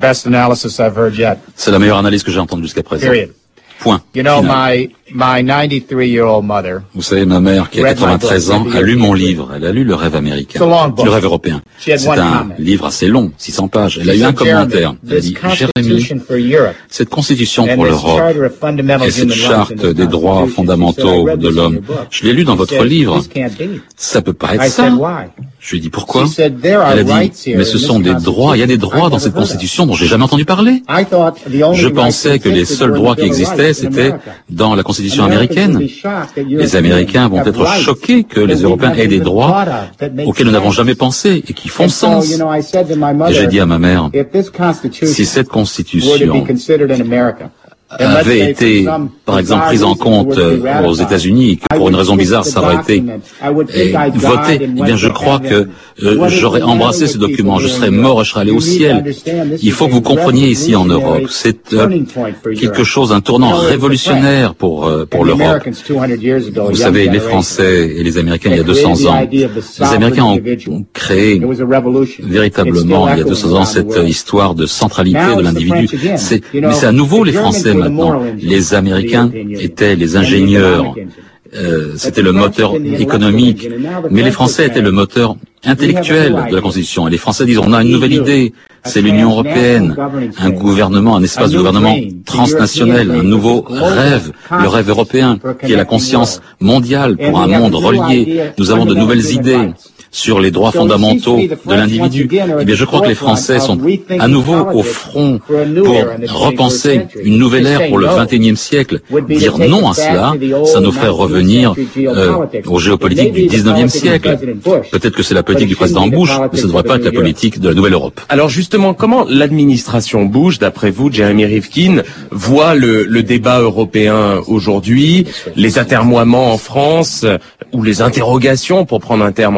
la meilleure analyse que j'ai entendue jusqu'à présent. Period. Point. You know, my, my ninety-three-year-old mother. Vous savez, ma mère, qui a quatre-vingt-treize ans, a lu mon livre. Elle a lu Le Rêve américain, Le Rêve européen. C'est un livre assez long, six cents pages. Elle a eu un commentaire. Elle a dit, Jérémy, cette constitution pour l'Europe et cette charte des droits fondamentaux de l'homme, je l'ai lu dans votre livre. Ça peut pas être ça. Je lui ai dit, pourquoi? Elle a dit, mais ce sont des droits, il y a des droits dans cette constitution dont j'ai jamais entendu parler. Je pensais que les seuls droits qui existaient, c'était dans la Constitution américaine. Les Américains vont être choqués que les Européens aient des droits auxquels nous n'avons jamais pensé et qui font sens. Et j'ai dit à ma mère, si cette Constitution avait été, par exemple, prise en compte aux États-Unis, que pour une raison bizarre, ça aurait été voté, eh bien, je crois que euh, j'aurais embrassé ce document, je serais mort et je serais allé au ciel. Il faut que vous compreniez ici en Europe, c'est euh, quelque chose, un tournant révolutionnaire pour euh, pour l'Europe. Vous savez, les Français et les Américains, il y a deux cents ans, les Américains ont créé véritablement, il y a deux cents ans, cette histoire de centralité de l'individu. C'est, mais c'est à nouveau les Français maintenant. Les Américains étaient les ingénieurs, euh, c'était le moteur économique, mais les Français étaient le moteur intellectuel de la Constitution. Et les Français disent, on a une nouvelle idée, c'est l'Union européenne, un gouvernement, un espace de gouvernement transnational, un nouveau rêve, le rêve européen, qui est la conscience mondiale pour un monde relié. Nous avons de nouvelles idées sur les droits fondamentaux de l'individu. Eh bien, je crois que les Français sont à nouveau au front pour repenser une nouvelle ère pour le vingt et unième siècle. Dire non à cela, ça nous ferait revenir euh, aux géopolitiques du dix-neuvième siècle. Peut-être que c'est la politique du président Bush, mais ça ne devrait pas être la politique de la nouvelle Europe. Alors justement, comment l'administration Bush, d'après vous, Jérémy Rifkin, voit le, le débat européen aujourd'hui, les atermoiements en France, ou les interrogations, pour prendre un terme encore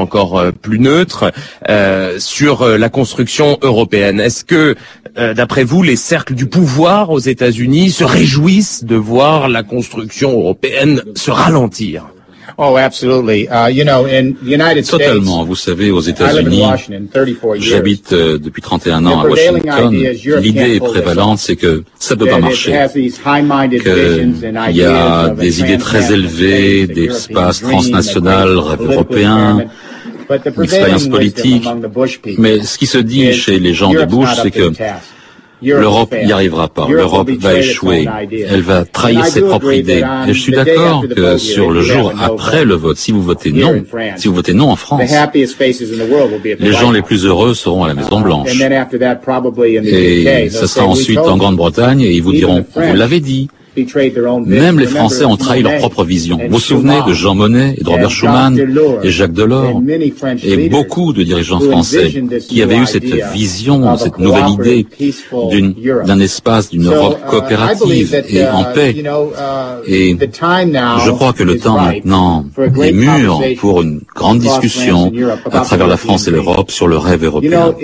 euh, plus neutre, euh, sur euh, la construction européenne. Est-ce que, euh, d'après vous, les cercles du pouvoir aux États-Unis se réjouissent de voir la construction européenne se ralentir? Oh, absolutely. Uh, you know, in the United States, totalement. Vous savez, aux États-Unis, j'habite euh, depuis trente et un ans à Washington. L'idée prévalente, c'est que ça ne peut pas marcher, qu'il y a des idées très élevées, d'espace transnational, rêve européen, expérience politique. Mais ce qui se dit chez les gens de Bush, c'est que l'Europe n'y arrivera pas. L'Europe va échouer. Elle va trahir ses propres idées. Et je suis d'accord que sur le jour après le vote, si vous votez non, si vous votez non en France, les gens les plus heureux seront à la Maison Blanche. Et ça sera ensuite en Grande-Bretagne et ils vous diront, vous l'avez dit. Même les Français ont trahi leur propre vision. Vous vous souvenez de Jean Monnet et de Robert Schuman et Jacques Delors et beaucoup de dirigeants français qui avaient eu cette vision, cette nouvelle idée d'une, d'un espace, d'une Europe coopérative et en paix. Et je crois que le temps maintenant est mûr pour une grande discussion à travers la France et l'Europe sur le rêve européen.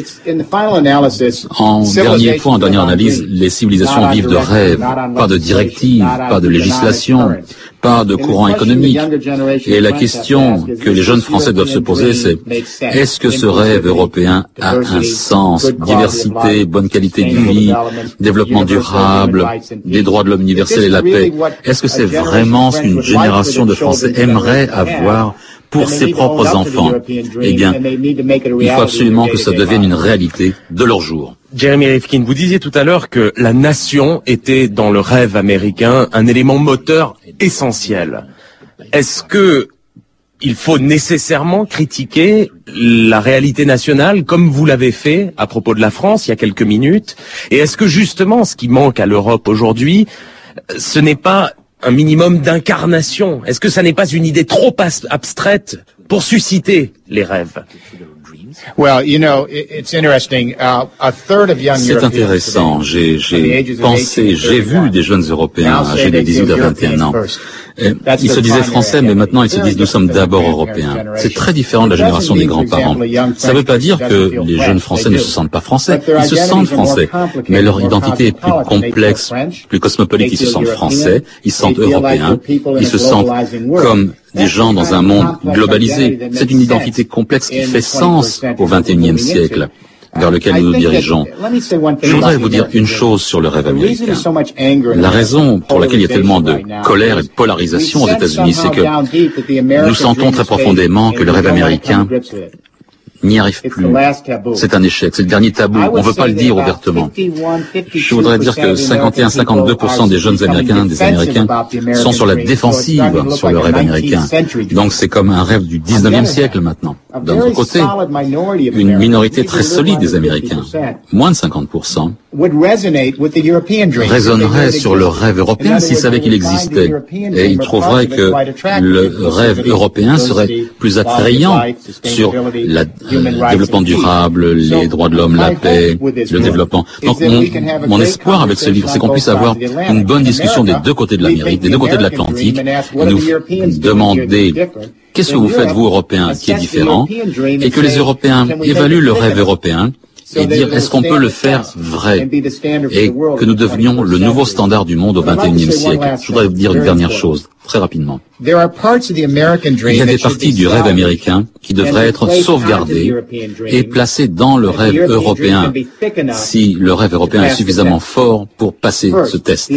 En dernier point, en dernière analyse, les civilisations vivent de rêves, pas de directive, pas de législation, pas de courant économique. Et la question que les jeunes Français doivent se poser, c'est est-ce que ce rêve européen a un sens? Diversité, bonne qualité de vie, développement durable, des droits de l'homme universels et la paix. Est-ce que c'est vraiment ce qu'une génération de Français aimerait avoir pour ses propres enfants? Eh bien, il faut absolument que ça devienne une réalité de leur jour. Jeremy Rifkin, vous disiez tout à l'heure que la nation était dans le rêve américain un élément moteur essentiel. Est-ce que il faut nécessairement critiquer la réalité nationale comme vous l'avez fait à propos de la France il y a quelques minutes? Et est-ce que justement ce qui manque à l'Europe aujourd'hui, ce n'est pas un minimum d'incarnation? Est-ce que ça n'est pas une idée trop abstraite pour susciter les rêves? C'est intéressant. J'ai, j'ai pensé, j'ai vu des jeunes Européens âgés de dix-huit à vingt et un ans. Et ils se disaient français, mais maintenant ils se disent nous sommes d'abord européens. C'est très différent de la génération des grands-parents. Ça ne veut pas dire que les jeunes Français ne se sentent pas français. Ils se sentent français, mais leur identité est plus complexe, plus cosmopolite. Ils se sentent français, ils se sentent européens, ils se sentent comme des gens dans un monde globalisé. C'est une identité complexe qui fait sens au vingt et unième siècle, vers lequel nous nous dirigeons. Je voudrais vous dire une chose sur le rêve américain. La raison pour laquelle il y a tellement de colère et de polarisation aux États-Unis, c'est que nous sentons très profondément que le rêve américain n'y arrive plus. C'est un échec, c'est le dernier tabou. On ne veut pas le dire ouvertement. Je voudrais dire que cinquante et un à cinquante-deux pour cent des jeunes Américains, des Américains, sont sur la défensive sur le rêve américain. Donc c'est comme un rêve du dix-neuvième siècle maintenant. D'un autre côté, une minorité très solide des Américains, moins de cinquante pour cent, résonnerait sur le rêve européen s'ils savaient qu'il existait. Et ils trouveraient que le rêve européen serait plus attrayant sur la, le développement durable, les droits de l'homme, la paix, le développement. Donc mon, mon espoir avec ce livre, c'est qu'on puisse avoir une bonne discussion des deux côtés de l'Amérique, des deux côtés de l'Atlantique, et nous demander qu'est-ce que vous faites, vous, Européens, qui est différent, et que les Européens évaluent le rêve européen et dire est-ce qu'on peut le faire vrai et que nous devenions le nouveau standard du monde au vingt et unième siècle. Je voudrais vous dire une dernière chose, très rapidement. Il y a des parties du rêve américain qui devraient être sauvegardées et placées dans le rêve européen si le rêve européen est suffisamment fort pour passer ce test.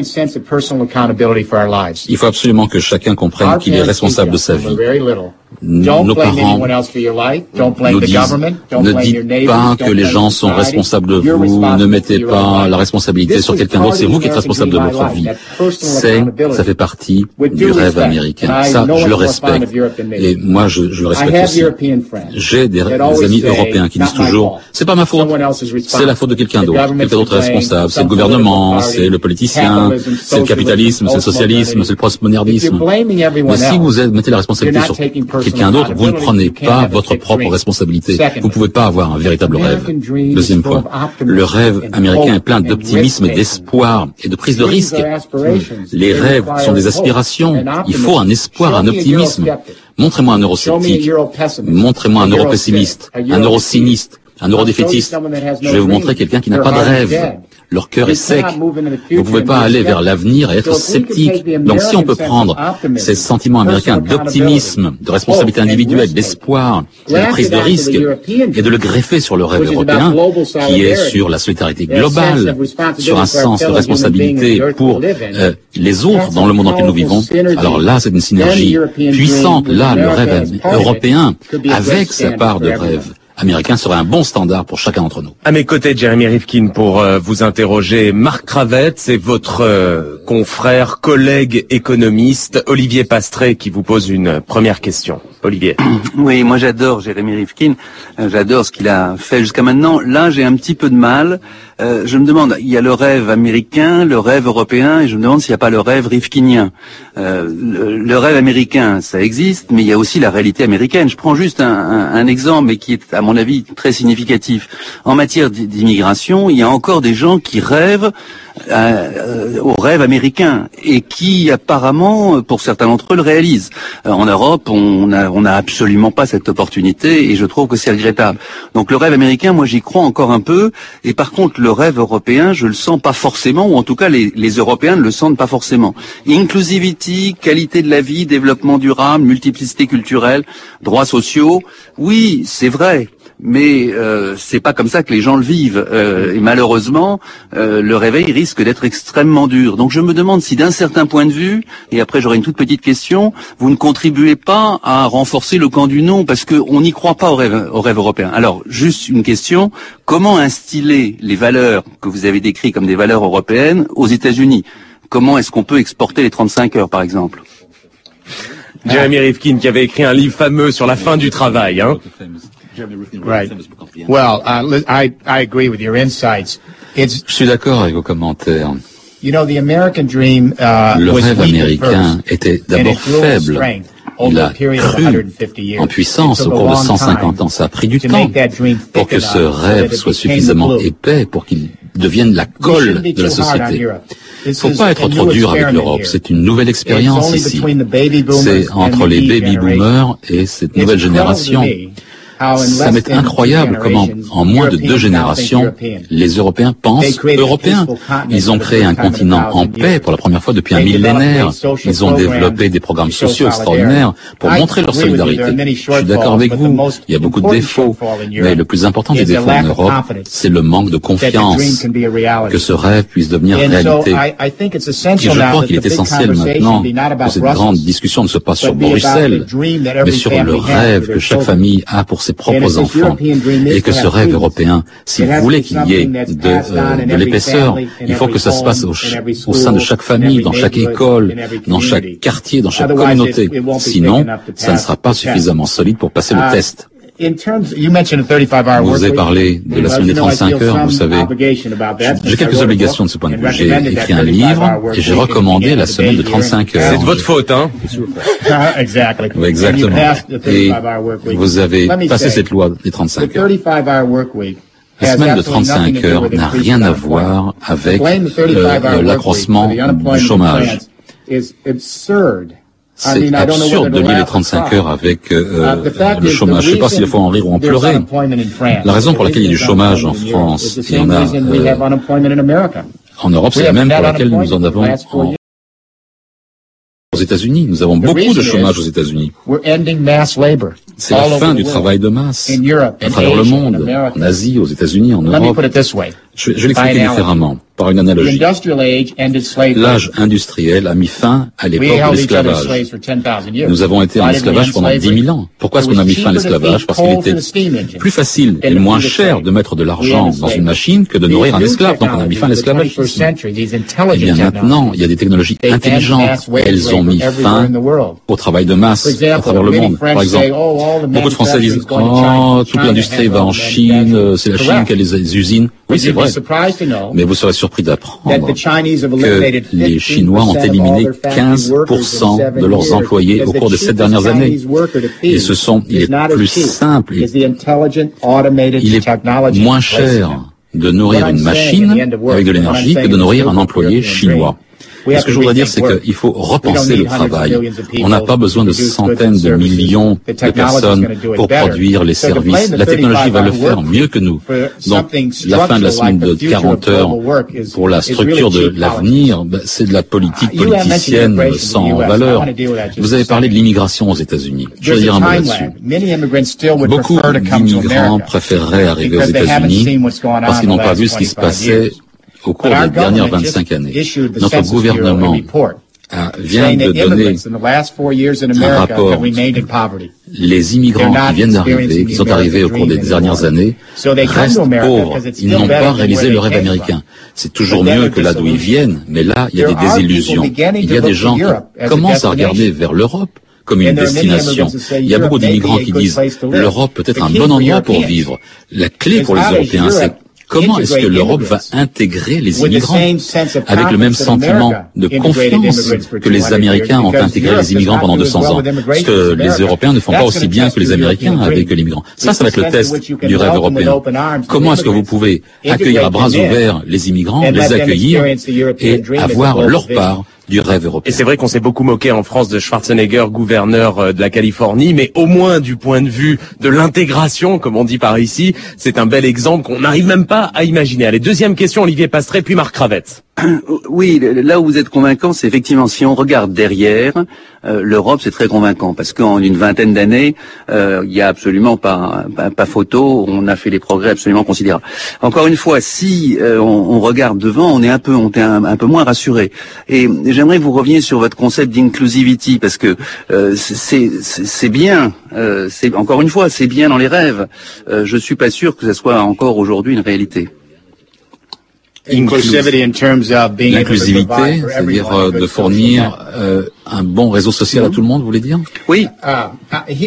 Il faut absolument que chacun comprenne qu'il est responsable de sa vie. Nos parents nous disent ne dites pas que les gens sont responsables de vous, ne mettez pas la responsabilité sur quelqu'un d'autre, c'est vous qui êtes responsable de votre vie. C'est, ça fait partie du rêve américain. Ça, je le respecte. Et moi, je, je le respecte aussi. J'ai des, des amis européens qui disent toujours c'est pas ma faute, c'est la faute de quelqu'un d'autre. Quelqu'un d'autre est responsable. C'est le gouvernement, c'est le politicien, c'est le capitalisme, c'est le socialisme, c'est le postmodernisme. Mais si vous êtes, mettez la responsabilité sur quelqu'un d'autre, vous ne prenez pas votre propre responsabilité. Vous ne pouvez pas avoir un véritable rêve. Deuxième point, le rêve américain est plein d'optimisme et d'espoir et de prise de risque. Les rêves sont des aspirations immigration. Il faut un espoir, un optimisme. Montrez-moi un eurosceptique, montrez-moi un europessimiste, un eurocyniste, un eurodéfaitiste. Je vais vous montrer quelqu'un qui n'a pas de rêve. Leur cœur est sec. Vous ne pouvez pas aller vers l'avenir et être sceptique. Donc si on peut prendre ces sentiments américains d'optimisme, de responsabilité individuelle, d'espoir, et de prise de risque, et de le greffer sur le rêve européen, qui est sur la solidarité globale, sur un sens de responsabilité pour euh, les autres dans le monde dans lequel nous vivons, alors là c'est une synergie puissante. Là, le rêve européen, avec sa part de rêve américain, serait un bon standard pour chacun d'entre nous. À mes côtés, Jeremy Rifkin, pour euh, vous interroger. Marc Cravette, c'est votre euh, confrère, collègue économiste, Olivier Pastré, qui vous pose une première question. Olivier. Oui, moi j'adore Jeremy Rifkin, euh, j'adore ce qu'il a fait jusqu'à maintenant. Là, j'ai un petit peu de mal. Euh, je me demande, il y a le rêve américain, le rêve européen, et je me demande s'il n'y a pas le rêve rifkinien. Euh, le, le rêve américain, ça existe, mais il y a aussi la réalité américaine. Je prends juste un, un, un exemple, mais qui est, à mon avis, très significatif. En matière d'immigration, il y a encore des gens qui rêvent Euh, au rêve américain et qui apparemment, pour certains d'entre eux, le réalisent. Euh, en Europe, on a, on a absolument pas cette opportunité et je trouve que c'est regrettable. Donc le rêve américain, moi j'y crois encore un peu, et par contre le rêve européen, je le sens pas forcément, ou en tout cas les, les Européens ne le sentent pas forcément. Inclusivity, qualité de la vie, développement durable, multiplicité culturelle, droits sociaux, oui, c'est vrai. Mais euh, c'est pas comme ça que les gens le vivent. Euh, et malheureusement, euh, le réveil risque d'être extrêmement dur. Donc je me demande si d'un certain point de vue, et après j'aurai une toute petite question, vous ne contribuez pas à renforcer le camp du non, parce qu'on n'y croit pas au rêve, au rêve européen. Alors, juste une question, comment instiller les valeurs que vous avez décrites comme des valeurs européennes aux États-Unis? Comment est-ce qu'on peut exporter les trente-cinq heures, par exemple? Jeremy Rifkin, qui avait écrit un livre fameux sur la fin du travail, hein. Right. Well, uh, I, I agree with your insights. It's, Je suis d'accord avec vos commentaires. You know, the American dream, uh, le was rêve weak américain at first, était d'abord faible. Il a cru en puissance au cours de cent cinquante ans. Ça a pris du temps pour que ce rêve soit suffisamment épais pour qu'il devienne la colle de la société. Il ne faut pas être trop dur avec l'Europe. C'est une nouvelle expérience ici. C'est entre les baby boomers et cette nouvelle génération. Ça m'est incroyable comment, en moins de deux générations, les Européens pensent européens. Ils ont créé un continent en paix pour la première fois depuis un millénaire. Ils ont développé des programmes sociaux extraordinaires pour montrer leur solidarité. Je suis d'accord avec vous, il y a beaucoup de défauts, mais le plus important des défauts en Europe, c'est le manque de confiance, que ce rêve puisse devenir réalité. Et je crois qu'il est essentiel maintenant que cette grande discussion ne soit pas sur Bruxelles, mais sur le rêve que chaque famille a pour ses propres enfants, et que ce rêve européen, si vous voulez qu'il y ait de, euh, de l'épaisseur, il faut que ça se passe au, au sein de chaque famille, dans chaque école, dans chaque quartier, dans chaque communauté. Sinon, ça ne sera pas suffisamment solide pour passer le test. Vous avez parlé de la semaine des trente-cinq heures, vous savez. J'ai quelques obligations de ce point de vue. J'ai écrit un livre et j'ai recommandé la semaine de trente-cinq heures. C'est de votre faute, hein? Oui, exactement. Et vous avez passé cette loi des trente-cinq heures. La semaine de trente-cinq heures n'a rien à voir avec euh, l'accroissement du chômage. C'est absurde de lier les trente-cinq heures avec euh, le chômage. Je ne sais pas s'il faut en rire ou en pleurer. La raison pour laquelle il y a du chômage en France, il y en a euh, en Europe, c'est la même pour laquelle nous en avons en, aux États-Unis. Nous avons beaucoup de chômage aux États-Unis. C'est la fin du travail de masse à travers le monde, en Asie, aux États-Unis, en Europe. Je, je vais l'expliquer différemment, par une analogie. L'âge industriel a mis fin à l'époque de l'esclavage. Nous avons été en esclavage pendant dix mille ans. Pourquoi est-ce qu'on a mis fin à l'esclavage? Parce qu'il était plus facile et moins cher de mettre de l'argent dans une machine que de nourrir un esclave. Donc on a mis fin à l'esclavage. Eh bien maintenant, il y a des technologies intelligentes. Elles ont mis fin au travail de masse à travers le monde. Par exemple, beaucoup de Français disent « Oh, toute l'industrie va en Chine, c'est la Chine qui a les usines ». Oui, c'est vrai. Mais vous serez surpris d'apprendre que les Chinois ont éliminé quinze pour cent de leurs employés au cours de ces dernières années. Et ce sont, il est plus simple, il est moins cher de nourrir une machine avec de l'énergie que de nourrir un employé chinois. Ce que je voudrais dire, c'est qu'il faut repenser le travail. On n'a pas besoin de centaines de millions de personnes pour produire les services. La technologie va le faire mieux que nous. Donc, la fin de la semaine de quarante heures pour la structure de l'avenir, ben, c'est de la politique politicienne sans valeur. Vous avez parlé de l'immigration aux États-Unis. Je vais dire un mot là-dessus. Beaucoup d'immigrants préféreraient arriver aux États-Unis parce qu'ils n'ont pas vu ce qui se passait au cours des dernières vingt-cinq années. Notre gouvernement a, vient de donner un rapport. Les immigrants qui viennent d'arriver, qui sont arrivés au cours des dernières années, restent pauvres. Ils n'ont pas réalisé le rêve américain. C'est toujours mieux que là d'où ils viennent, mais là, il y a des désillusions. Il y a des gens qui commencent à regarder vers l'Europe comme une destination. Il y a beaucoup d'immigrants qui disent l'Europe peut être un bon endroit pour vivre. La clé pour les Européens, c'est comment est-ce que l'Europe va intégrer les immigrants avec le même sentiment de confiance que les Américains ont intégré les immigrants pendant deux cents ans? Parce que les Européens ne font pas aussi bien que les Américains avec l'immigrant. Ça, ça va être le test du rêve européen. Comment est-ce que vous pouvez accueillir à bras ouverts les immigrants, les accueillir et avoir leur part du rêve européen. Et c'est vrai qu'on s'est beaucoup moqué en France de Schwarzenegger, gouverneur de la Californie, mais au moins du point de vue de l'intégration, comme on dit par ici, c'est un bel exemple qu'on n'arrive même pas à imaginer. Allez, deuxième question, Olivier Pastré, puis Marc Ravette. Oui, là où vous êtes convaincant, c'est effectivement, si on regarde derrière, euh, l'Europe, c'est très convaincant, parce qu'en une vingtaine d'années, euh, il y a absolument pas, pas, pas photo, on a fait des progrès absolument considérables. Encore une fois, si euh, on, on regarde devant, on est un peu, on est un, un peu moins rassuré. Et j'aimerais que vous reveniez sur votre concept d'inclusivity, parce que euh, c'est, c'est, c'est bien, euh, c'est encore une fois, c'est bien dans les rêves. Euh, je suis pas sûr que ça soit encore aujourd'hui une réalité. L'inclusivité, c'est-à-dire euh, de fournir euh, un bon réseau social à tout le monde, vous voulez dire? Oui. Je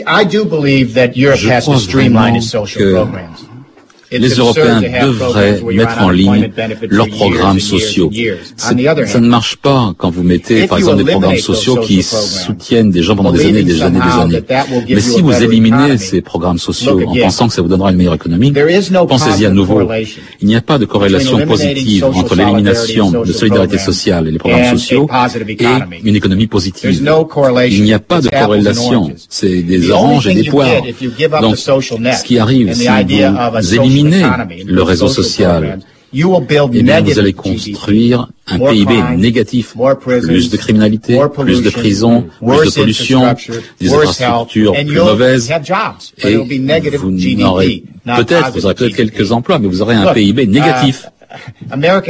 crois vraiment que les Européens devraient mettre en ligne leurs programmes sociaux. Ça ne marche pas quand vous mettez, par exemple, des programmes sociaux qui soutiennent des gens pendant des années, des années, des années. Mais si vous éliminez ces programmes sociaux en pensant que ça vous donnera une meilleure économie, pensez-y à nouveau. Il n'y a pas de corrélation positive entre l'élimination de solidarité sociale et les programmes sociaux et une économie positive. Il n'y a pas de corrélation. C'est des oranges et des poires. Donc, ce qui arrive, si vous éliminez le réseau social, eh bien, vous allez construire un P I B négatif, plus de criminalité, plus de prisons, plus de pollution, des infrastructures plus mauvaises, et vous n'aurez peut-être, vous aurez peut-être quelques emplois, mais vous aurez un P I B négatif. L'Amérique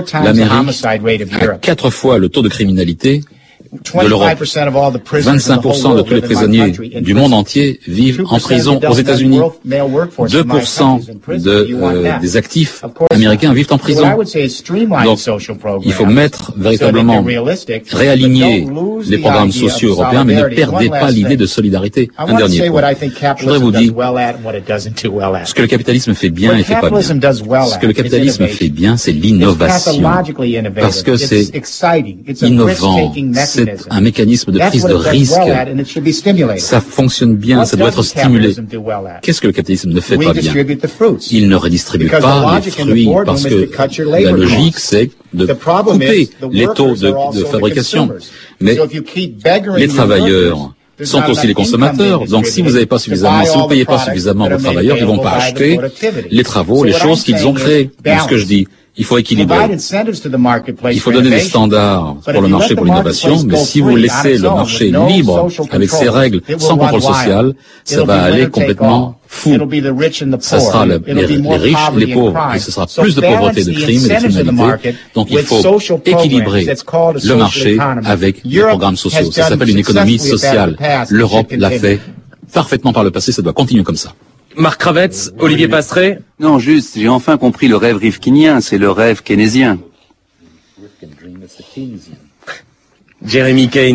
a quatre fois le taux de criminalité de l'Europe. vingt-cinq pour cent de tous les prisonniers du monde entier vivent en prison aux États-Unis. deux pour cent de, euh, des actifs américains vivent en prison. Donc, il faut mettre véritablement, réaligner les programmes sociaux européens, mais ne perdez pas l'idée de solidarité. Un dernier point. Je voudrais vous dire ce que le capitalisme fait bien et fait pas bien. Ce que le capitalisme fait bien, c'est l'innovation. Parce que c'est innovant. C'est un mécanisme de prise de risque. Ça fonctionne bien, ça doit être stimulé. Qu'est-ce que le capitalisme ne fait pas bien? Il ne redistribue pas les fruits parce que la logique, c'est de couper les taux de, de fabrication. Mais les travailleurs sont aussi les consommateurs. Donc, si vous n'avez pas suffisamment, si vous ne payez pas suffisamment vos travailleurs, ils ne vont pas acheter les travaux, les choses qu'ils ont créées. Donc, ce que je dis, il faut équilibrer. Il faut donner des standards pour le marché, pour l'innovation, mais si vous laissez le marché libre avec ses règles, sans contrôle social, ça va aller complètement fou. Ça sera le, les, les riches et les pauvres, et ce sera plus de pauvreté, de crimes et de criminalité. Donc il faut équilibrer le marché avec des programmes sociaux. Ça s'appelle une économie sociale. L'Europe l'a fait parfaitement par le passé, ça doit continuer comme ça. Marc Ravette, Olivier Pastré. Non, juste, j'ai enfin compris le rêve rifkinien, c'est le rêve keynésien. Jeremy Keynes.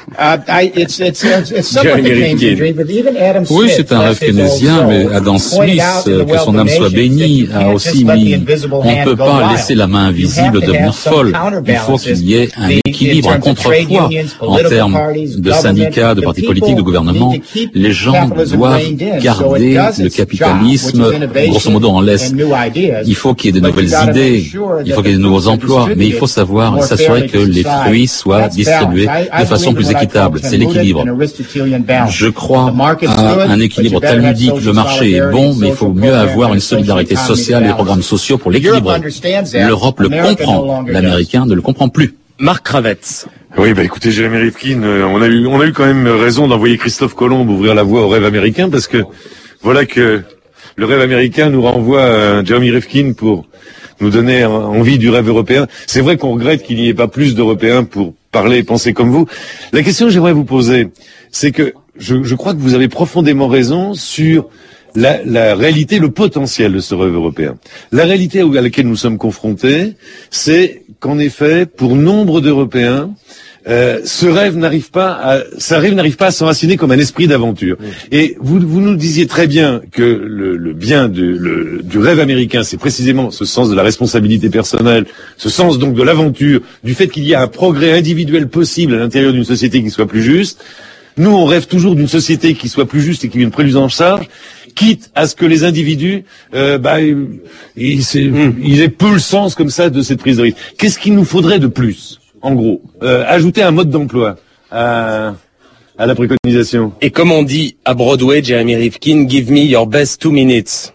Oui, c'est un rêve keynésien, mais Adam Smith, que son âme soit bénie, a aussi mis, on ne peut pas laisser la main invisible devenir folle. Il faut qu'il y ait un équilibre, un contrepoids en termes de syndicats, de partis politiques, de gouvernements. Les gens doivent garder le capitalisme, grosso modo, en laisse. Il faut qu'il y ait de nouvelles idées, il faut qu'il y ait de nouveaux emplois, mais il faut savoir s'assurer que les fruits soient distribués de façon plus équitable. C'est l'équilibre. Je crois à un équilibre talmudique. Le marché est bon, mais il faut mieux avoir une solidarité sociale et des programmes sociaux pour l'équilibrer. L'Europe le comprend, l'Américain ne le comprend plus. Marc Kravetz. Oui, bah écoutez, Jérémy Rifkin, euh, on a eu, on a eu quand même raison d'envoyer Christophe Colomb ouvrir la voie au rêve américain, parce que voilà que le rêve américain nous renvoie à Jérémy Rifkin pour nous donner envie du rêve européen. C'est vrai qu'on regrette qu'il n'y ait pas plus d'Européens pour parler et penser comme vous. La question que j'aimerais vous poser, c'est que je, je crois que vous avez profondément raison sur la, la réalité, le potentiel de ce rêve européen. La réalité à laquelle nous sommes confrontés, c'est qu'en effet, pour nombre d'Européens, Euh, ce rêve n'arrive pas à, ce rêve n'arrive pas à s'enraciner comme un esprit d'aventure. Et vous, vous nous disiez très bien que le, le bien de, le, du rêve américain, c'est précisément ce sens de la responsabilité personnelle, ce sens donc de l'aventure, du fait qu'il y a un progrès individuel possible à l'intérieur d'une société qui soit plus juste. Nous, on rêve toujours d'une société qui soit plus juste et qui ait une prise en charge, quitte à ce que les individus, euh, bah, ils, ils aient peu le sens comme ça de cette prise de risque. Qu'est-ce qu'il nous faudrait de plus? En gros, euh, ajouter un mode d'emploi à, à la préconisation. Et comme on dit à Broadway, Jérémy Rifkin, give me your best two minutes.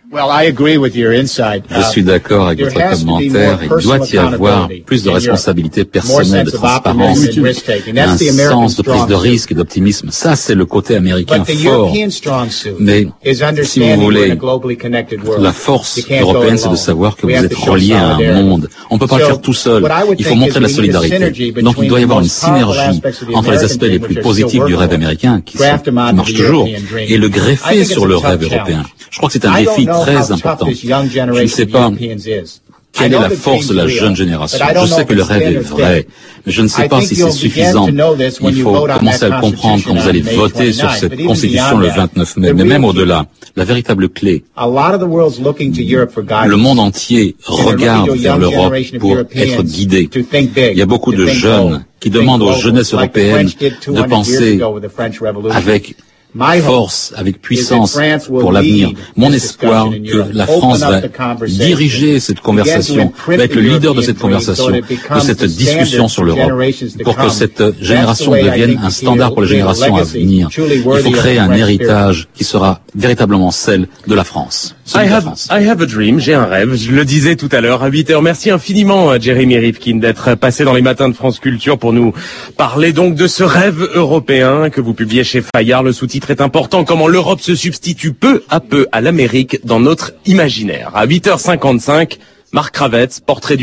Je suis d'accord avec votre commentaire. Il doit y avoir plus de responsabilité personnelle, de transparence, un sens de prise de risque et d'optimisme. Ça, c'est le côté américain fort. Mais, si vous voulez, la force européenne, c'est de savoir que vous êtes reliés à un monde. On ne peut pas le faire tout seul. Il faut montrer la solidarité. Donc, il doit y avoir une synergie entre les aspects les plus positifs du rêve américain, qui, sont, qui marchent toujours, et le greffer sur le rêve européen. Je crois que c'est un défi très important. Je ne sais pas quelle est la force de la jeune génération. Je sais que le rêve est vrai, mais je ne sais pas si c'est suffisant. Il faut commencer à le comprendre quand vous allez voter sur cette constitution le vingt-neuf mai, mais même au-delà. La véritable clé, le monde entier regarde vers l'Europe pour être guidé. Il y a beaucoup de jeunes qui demandent aux jeunesses européennes de penser avec force, avec puissance pour l'avenir. Mon espoir que la France va diriger cette conversation, va être le leader de cette conversation, de cette discussion sur l'Europe, pour que cette génération devienne un standard pour les générations à venir. Il faut créer un héritage qui sera véritablement celle de la France. I have, I have a dream, j'ai un rêve, je le disais tout à l'heure à huit heures. Merci infiniment Jérémy Rifkin d'être passé dans les matins de France Culture pour nous parler donc de ce rêve européen que vous publiez chez Fayard. Le sous-titre est important, comment l'Europe se substitue peu à peu à l'Amérique dans notre imaginaire. À huit heures cinquante-cinq, Marc Kravetz, portrait du